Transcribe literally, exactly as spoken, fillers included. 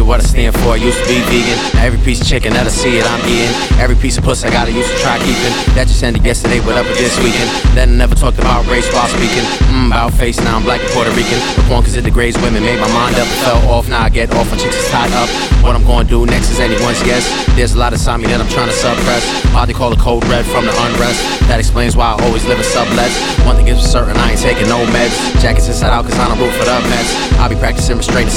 what I stand for. I used to be vegan. Now every piece of chicken that I see it, I'm eating. Every piece of pussy I gotta used to try keeping. That just ended yesterday, what up with this weekend? Then I never talked about race while speaking. Mmm, about face, now I'm black and Puerto Rican. The porn cause it degrades women, made my mind up. It fell off, now I get off when chicks is tied up. What I'm gonna do next is anyone's guess. There's a lot inside me that I'm trying to suppress. Why they call the code red from the unrest? That explains why I always live in sublets. One thing is for certain, I ain't taking no meds. Jackets inside out cause I don't root for the Mets. I'll be practicing restraint